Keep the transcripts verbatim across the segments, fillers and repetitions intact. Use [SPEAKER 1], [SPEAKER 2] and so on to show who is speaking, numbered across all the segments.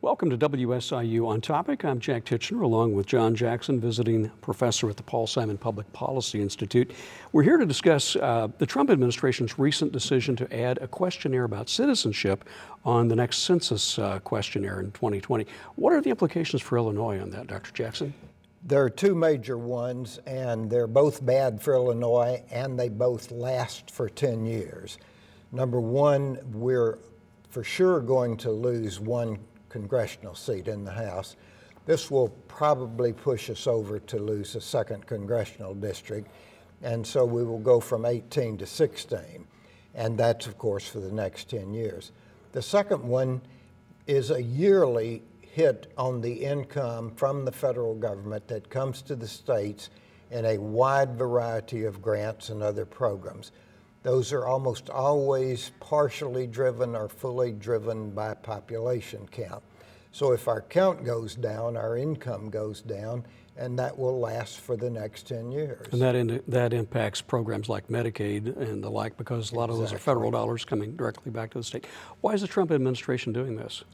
[SPEAKER 1] Welcome to W S I U On Topic. I'm Jack Tichenor, along with John Jackson, visiting professor at the Paul Simon Public Policy Institute. We're here to discuss uh, the Trump administration's recent decision to add a questionnaire about citizenship on the next census uh, questionnaire in twenty twenty. What are the implications for Illinois on that, Doctor Jackson?
[SPEAKER 2] There are two major ones, and they're both bad for Illinois, and they both last for ten years. Number one, we're for sure going to lose one congressional seat in the House. This will probably push us over to lose a second congressional district, and so we will go from eighteen to sixteen, and that's, of course, for the next ten years. The second one is a yearly hit on the income from the federal government that comes to the states in a wide variety of grants and other programs. Those are almost always partially driven or fully driven by population count. So if our count goes down, our income goes down, and that will last for the next ten years.
[SPEAKER 1] And that in, that impacts programs like Medicaid and the like, because a lot of
[SPEAKER 2] Exactly.
[SPEAKER 1] those are federal dollars coming directly back to the state. Why is the Trump administration doing this?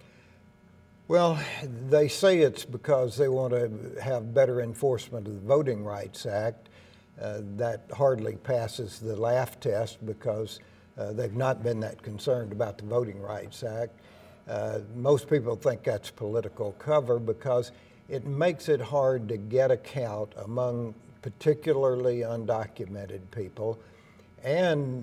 [SPEAKER 2] Well, they say it's because they want to have better enforcement of the Voting Rights Act. Uh, that hardly passes the laugh test because uh, they've not been that concerned about the Voting Rights Act. Uh, most people think that's political cover because it makes it hard to get a count among particularly undocumented people. And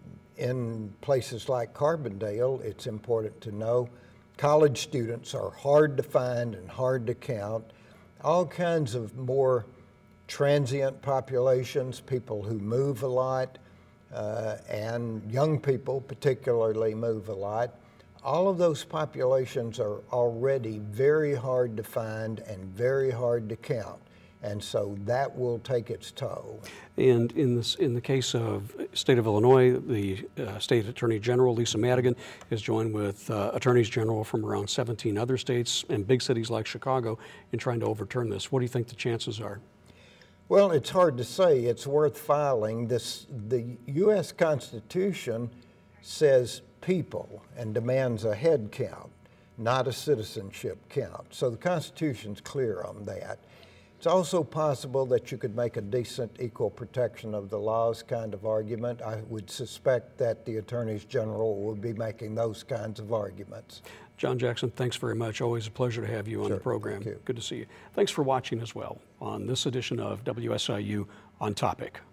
[SPEAKER 2] in places like Carbondale, it's important to know college students are hard to find and hard to count. All kinds of more transient populations, people who move a lot, uh, and young people particularly move a lot. All of those populations are already very hard to find and very hard to count. And so that will take its toll.
[SPEAKER 1] And in this, in the case of state of Illinois, the uh, state attorney general, Lisa Madigan, has joined with uh, attorneys general from around seventeen other states and big cities like Chicago in trying to overturn this. What do you think the chances are?
[SPEAKER 2] Well, it's hard to say. It's worth filing. This, the U S Constitution says people and demands a head count, not a citizenship count. So the Constitution's clear on that. It's also possible that you could make a decent equal protection of the laws kind of argument. I would suspect that the attorneys general would be making those kinds of arguments.
[SPEAKER 1] John Jackson, thanks very much. Always a pleasure to have you on
[SPEAKER 2] Sure,
[SPEAKER 1] the program.
[SPEAKER 2] thank you.
[SPEAKER 1] Good to see you. Thanks for watching as well on this edition of W S I U On Topic.